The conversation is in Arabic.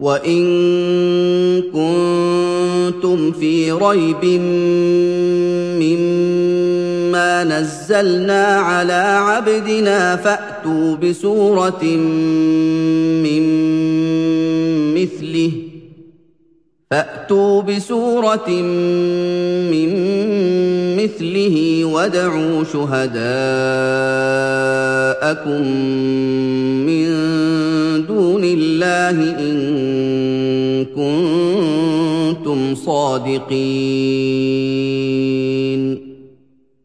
وَإِن كُنتُمْ فِي رَيْبٍ مِّمَّا نَزَّلْنَا عَلَىٰ عَبْدِنَا فَأْتُوا بِسُورَةٍ مِّن مِّثْلِهِ وَادْعُوا شُهَدَاءَكُم مِّن دُونِ اللَّهِ إِن كُنتُمْ صَادِقِينَ